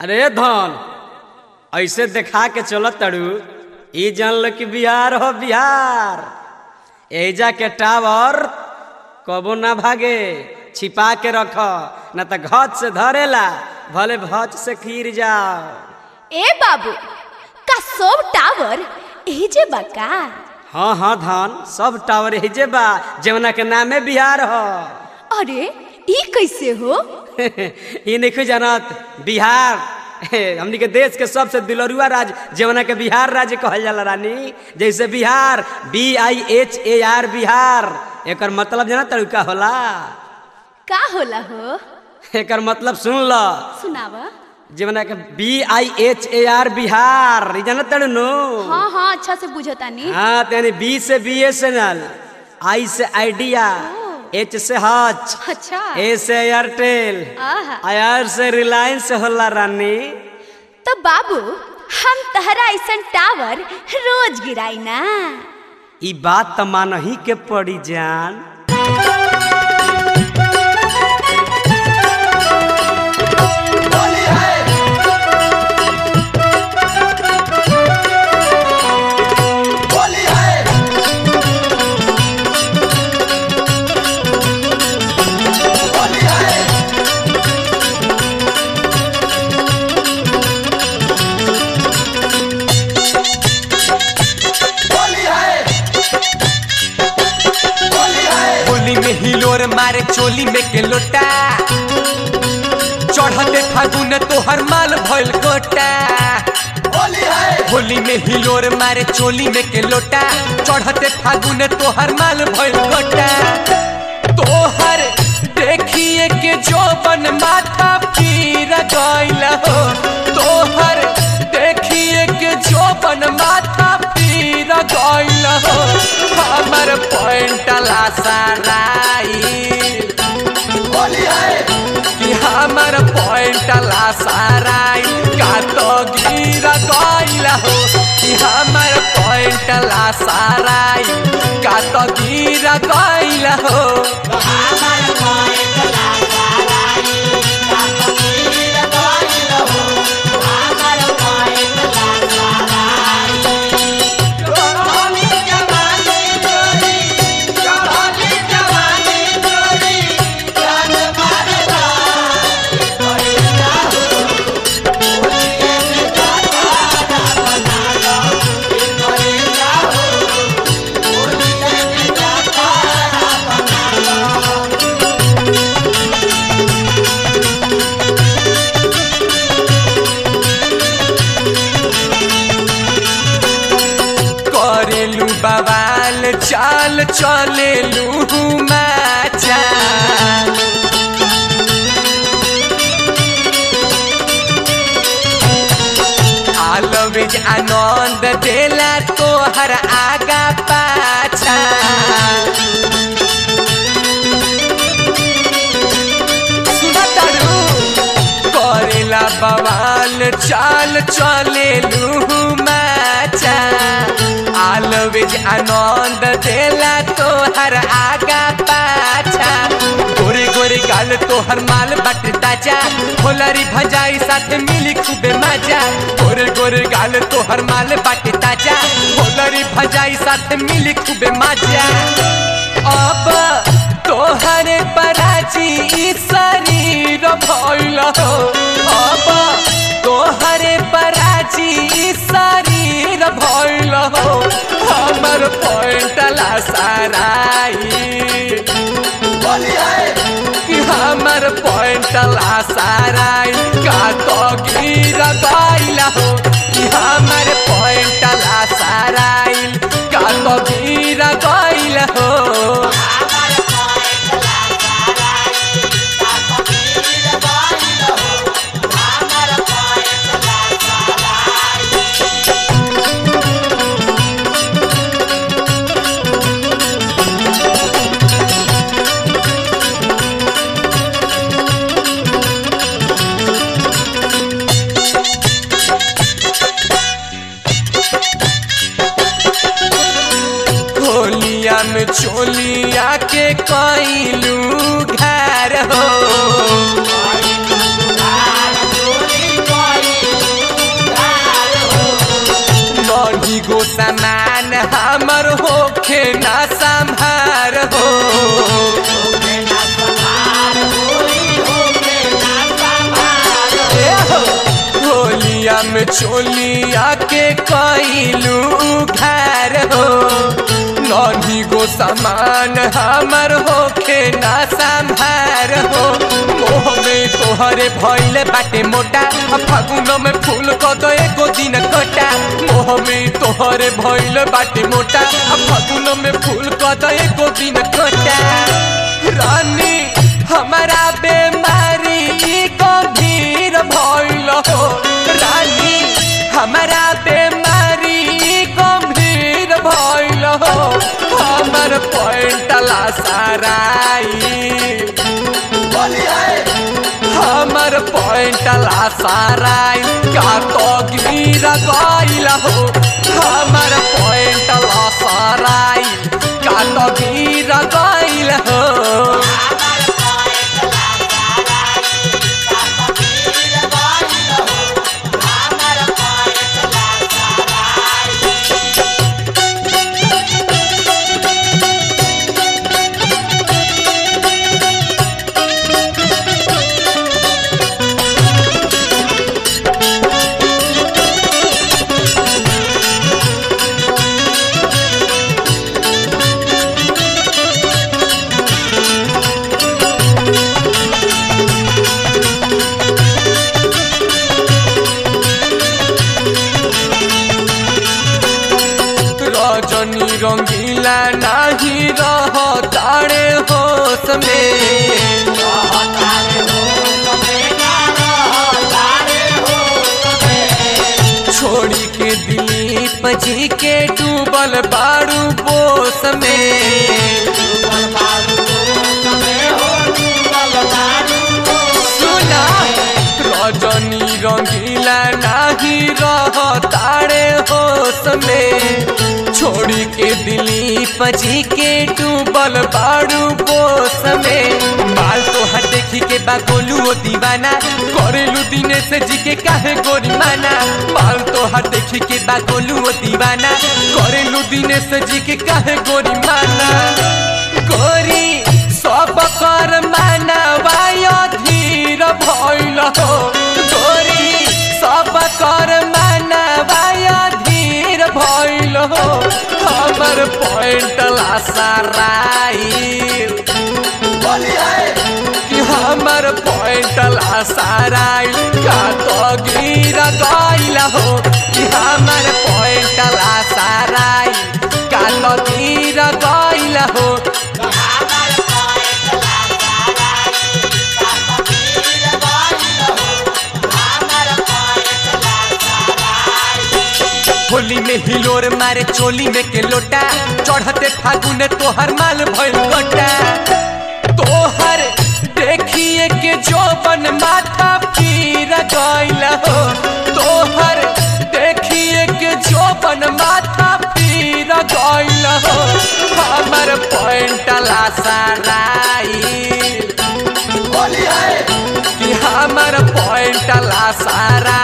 अरे धन ऐसे देखा के चलत तड़ू ई जान लो कि बिहार हो बिहार। एजा के टावर कबो ना भागे, छिपा के रख न तो घच से धरेला, भले भच से खीर जाओ। ए बाबू का सब टावर एजे बा का? हाँ हाँ धन सब टावर एजे बा जमुना के नामे बिहार हो। अरे ई कैसे हो? ये नहीं जानत बिहार हमनी के देश के सबसे दिलरुआ राज्य जमुना के बिहार राज्य कहल जाला रानी। जैसे बिहार BIHAR बिहार, एकर मतलब जाना तरीका होला का होला हो? एकर मतलब सुन लो, सुनावा। जमुना के BIHAR बिहार ई जाना तड़ू नो। हाँ हाँ अच्छा से बुझतानी। हाँ यानी B से BSNL, I से आइडिया, H से हच, अच्छा A से एयरटेल, आहा। IR से रिलायंस होला रानी। तो बाबू हम तहरा ऐसन टावर रोज गिराई ना। ई बात तो मानही के पड़ी जान। हिलोर मारे चोली में के लोटा, चढ़ते फागुन तोहर माल भइल गोटा। होली में हिलोर मारे चोली में के लोटा, चढ़ते फागुन तोहर माल भइल गोटा। तोहर देखिए के जोबन माथा पीर गइल हो, तोहर देखिए के जोबन माथा पीर गइल हो। हमर पॉइंट लासाराई कि हमर पॉइंट लासाराई का तो गिर गइल हो, कि हमर पॉइंट लासाराई का तो गिर गइल हो। बवाल चाल चले लू माचा, आलवेज आनंद देला तोहर आगा पाछा। करेला बवाल चाल चले लू माचा, आलवेज आनंद देला तोहर आगा पाछा। गोरे गोरे गाल तोहर माल बट ताजा, होलरी भजाई साथ मिली खूबे मजा। गोरे गोरे गाल तोहर माल बट ताजा, होलरी भजाई साथ मिली खूबे मजा। अब तोहर पराची ई शरीर भइल हो, अब तोहर पराची ई शरीर भइल हो। हमर पॉइंट लासाराई कि हमर पॉइंट लासाराई का तो गिर गइल हो, कि हमर पॉइंट लासाराई का तो गिर गइल हो। में चोलिया के कइलू घर हो, सामान हमर होखे ना संभार हो होलिया में चोलिया के कैलू घर हो नन्ही गो सामान हमर होखे ना संभार हो मोह में तोहरे भइले बाटे मोटा फागुन में फूल क दो एगो दिन कटा मोह में तोहरे भइले बाटे मोटा फागुन में फूल क दो एगो दिन कटा रानी हमारा बेमारी गंभीर भइल हो रानी हमारा बेमारी गंभीर भइल हो हमर पैंटला साराई हमर पैंटला साराई का तो गिर गइल हो हमर पैंटला साराई का तो गिर गइल हो रजनी रंगीला नहीं रह तारे होश में छोड़ी के दिलीप जी के डूबल बारू बोस में सुना रजनी रंगीला नहीं रह तारे होश में छोड़ी के दिलीप जी के डूबल बारू बोस में बाल तोहर देखी के बा गोलू दीवाना करेलू दिनेश जी के काहे गोरी माना बाल तोहर देखी के बा गोलू दीवाना करेलू दिनेश जी के काहे गोरी माना गोरी सब कर माना वाया धीर भइल हो गोरी सब कर माना वाया धीर भइल हो हमर पैंटला साराई कि हमर पैंटला साराई का तो गिर गइल हो कि हमर पैंटला साराई का तो गिर गइल हो होली में हिलोर मारे चोली में के लोटा चढ़ते फागुन तोहर माल भइल गोटा तोहर देखिए के जोबन माथा पीर गइल हो तोहर देखिए के जोबन माथा पीर गइल हो हमर पैंटला साराई कि हमर पैंटला सारा